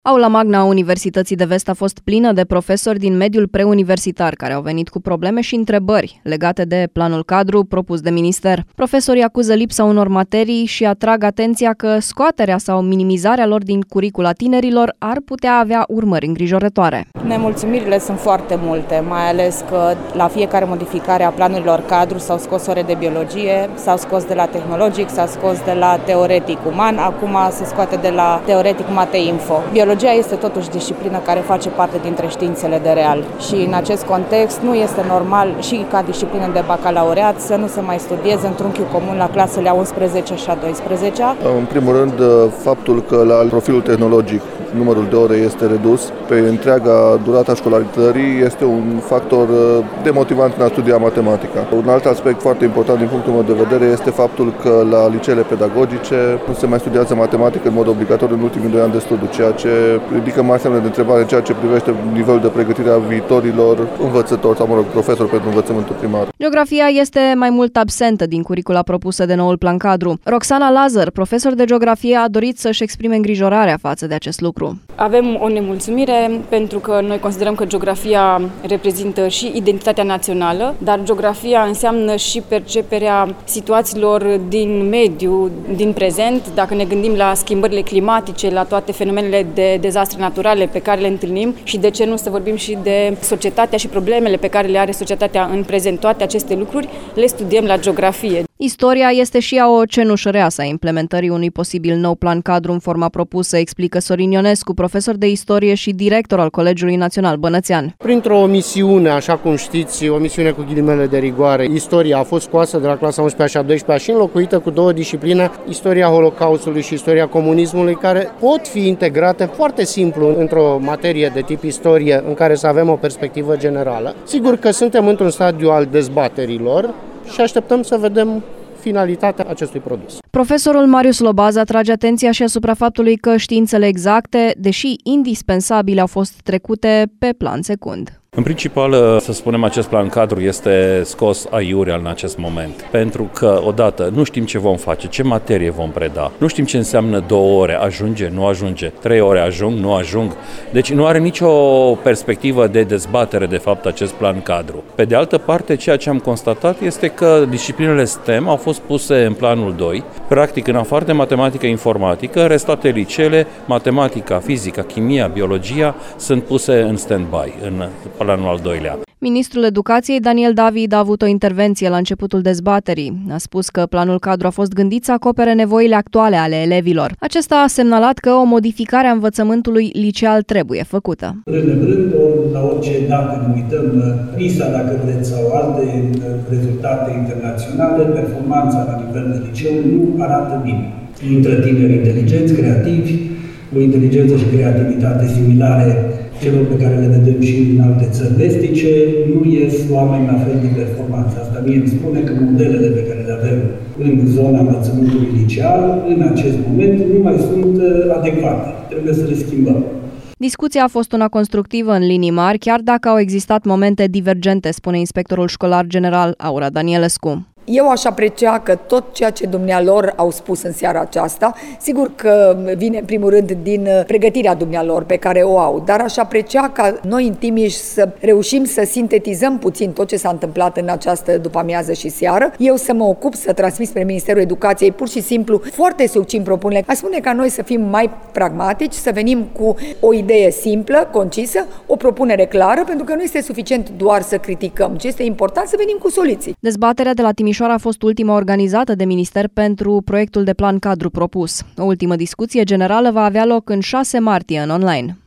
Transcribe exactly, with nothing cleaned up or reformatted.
Aula magna a Universității de Vest a fost plină de profesori din mediul preuniversitar care au venit cu probleme și întrebări legate de planul cadru propus de minister. Profesorii acuză lipsa unor materii și atrag atenția că scoaterea sau minimizarea lor din curicula tinerilor ar putea avea urmări îngrijorătoare. Nemulțumirile sunt foarte multe, mai ales că la fiecare modificare a planurilor cadru s-au scos ore de biologie, s-au scos de la tehnologic, s-au scos de la teoretic uman, acum se scoate de la teoretic mate-info. Biologia este totuși disciplină care face parte dintre științele de real și în acest context nu este normal și ca disciplină de bacalaureat să nu se mai studieze în trunchiul comun la clasele a unsprezecea și a douăsprezecea. În primul rând, faptul că la profilul tehnologic numărul de ore este redus pe întreaga durata școlarității este un factor demotivant în a studia matematica. Un alt aspect foarte important din punctul meu de vedere este faptul că la liceele pedagogice nu se mai studiază matematică în mod obligatoriu în ultimii doi ani de studiu, ceea ce ridică mari semne de întrebare în ceea ce privește nivelul de pregătire a viitorilor învățători sau, mă rog, profesori pentru învățământul primar. Geografia este mai mult absentă din curicula propusă de noul plan cadru. Roxana Lazar, profesor de geografie, a dorit să-și exprime îngrijorarea față de acest lucru. Avem o nemulțumire pentru că noi considerăm că geografia reprezintă și identitatea națională, dar geografia înseamnă și perceperea situațiilor din mediu, din prezent. Dacă ne gândim la schimbările climatice, la toate fenomenele de dezastre naturale pe care le întâlnim și de ce nu să vorbim și de societatea și problemele pe care le are societatea în prezent, toate aceste lucruri le studiem la geografie. Istoria este și ea o cenușăreasă a implementării unui posibil nou plan cadru în forma propusă, explică Sorin Ionescu, profesor de istorie și director al Colegiului Național Bănățean. Printr-o omisiune, așa cum știți, o misiune cu ghilimele de rigoare, istoria a fost scoasă de la clasa a unsprezecea și a douăsprezecea și înlocuită cu două discipline, istoria Holocaustului și istoria comunismului, care pot fi integrate foarte simplu într-o materie de tip istorie în care să avem o perspectivă generală. Sigur că suntem într-un stadiu al dezbaterilor și așteptăm să vedem finalitatea acestui produs. Profesorul Marius Lobaz atrage atenția și asupra faptului că științele exacte, deși indispensabile, au fost trecute pe plan secund. În principal, să spunem, acest plan cadru este scos aiurea în acest moment, pentru că, odată, nu știm ce vom face, ce materie vom preda, nu știm ce înseamnă două ore, ajunge, nu ajunge, trei ore ajung, nu ajung, deci nu are nicio perspectivă de dezbatere, de fapt, acest plan cadru. Pe de altă parte, ceea ce am constatat este că disciplinele STEM au fost puse în planul doi, practic, în afară de matematică informatică, restate liceele, matematica, fizica, chimia, biologia, sunt puse în stand-by, în planul al doilea. Ministrul Educației, Daniel David, a avut o intervenție la începutul dezbaterii. A spus că planul cadru a fost gândit să acopere nevoile actuale ale elevilor. Acesta a semnalat că o modificare a învățământului liceal trebuie făcută. Rând de rând, ori la orice dacă ne uităm, PISA, dacă vreți, sau alte rezultate internaționale, performanța la nivel de liceu nu arată bine. Intră tineri inteligenți, creativi, o inteligență și creativitate similare celor pe care le vedem și în alte țări vestice, nu ies oameni la fel de performanță. Asta mie îmi spune că modelele pe care le avem în zona învățământului liceal, în acest moment, nu mai sunt adecvate. Trebuie să le schimbăm. Discuția a fost una constructivă în linii mari, chiar dacă au existat momente divergente, spune inspectorul școlar general Aura Danielescu. Eu aș aprecia că tot ceea ce dumnealor au spus în seara aceasta, sigur că vine în primul rând din pregătirea dumnealor pe care o au, dar aș aprecia ca noi în Timiș să reușim să sintetizăm puțin tot ce s-a întâmplat în această după-amiază și seară. Eu să mă ocup să transmit spre Ministerul Educației pur și simplu foarte succint propunerile. Aș spune ca noi să fim mai pragmatici, să venim cu o idee simplă, concisă, o propunere clară, pentru că nu este suficient doar să criticăm, ci este important să venim cu soluții. Dezbaterea de la Timișoara a fost ultima organizată de minister pentru proiectul de plan cadru propus. O ultimă discuție generală va avea loc în șase martie în online.